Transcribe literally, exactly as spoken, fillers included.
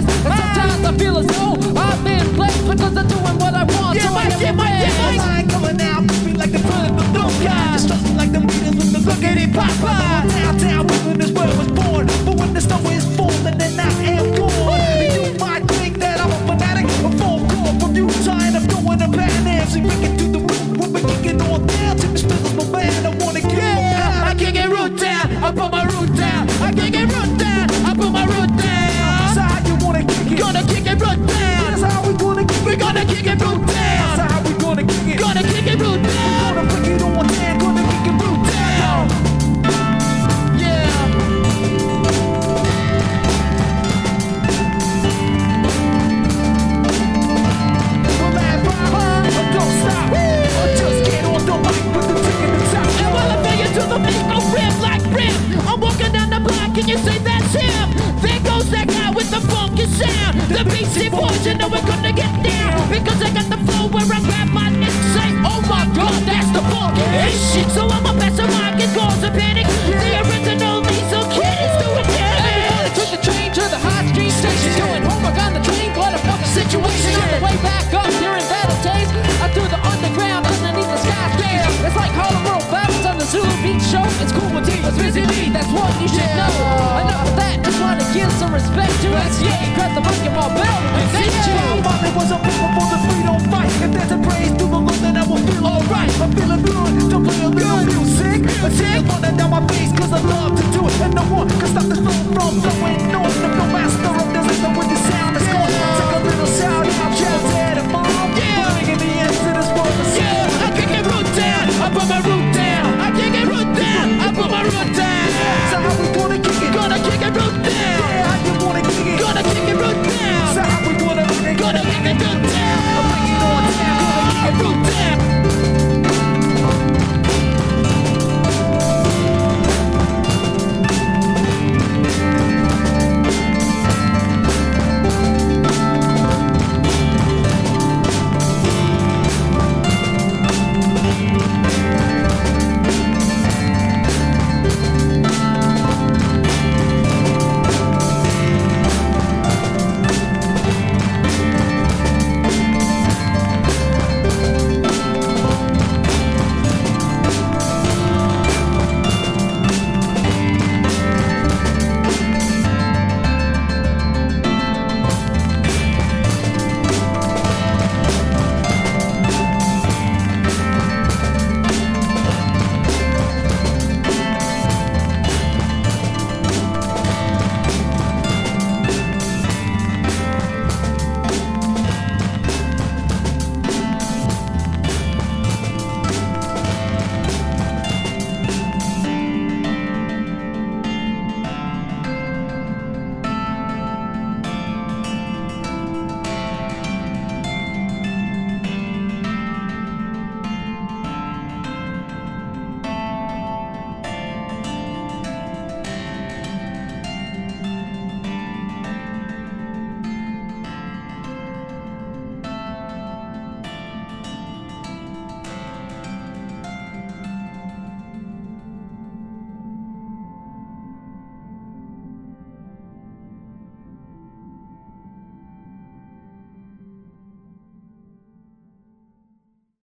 And sometimes I feel as though I've been played because I'm doing what I want. Yeah, so Mike, yeah, Mike, yeah, Mike. I ain't coming out, moving like the front of the dumb guy. Just trusting like the meters with the look at it pop by. Downtown, Brooklyn is where I was born. But when the snow is falling, then I am gone. And you might think that I'm a fanatic, a phone call from you trying to go in a bad ass. We make it through the roof, when we're kicking on down. Take the spittles, my man, I wanna get Yeah, I can't get root down, I put my root down. I can't get root down, I put my root down. That's how you wanna kick it. Gonna kick it root down. That's how we gonna kick it. We're gonna kick it root down. That's how we gonna kick it. Gonna kick it root down. Gonna break it on down, gonna kick it root down. Yeah. Well, man, Bob, don't stop. Or just get on the mic with the tick in the top. And while I feel you to the beat, go rip like rip. I'm walking down the block and you say that's him. There goes that guy with the funky sound. The Beastie Boys, you know we're gonna get down. Because I got the flow where I grab my neck, say, oh my god, that's the funky shit. So I'ma pass a mic and cause a panic. The original Lethal Kid is doing damage. Everybody took the train to the hot street station. Doing homework on the train, what a fucking situation. On the way back up here in Battle Days, I threw the underground underneath the skyscraper. It's like Harlem World Battles on the Zulu Beach show. It's cool with T, it's busy me, that's what you should know. Enough of that, just wanna give some respect to S C A. Grab the mic and my belt and thank you. It was a people for the freedom fight. If there's a praise to the Lord, then I will feel alright. I'm feeling good, don't play a little music. A tear running down my face, cause I love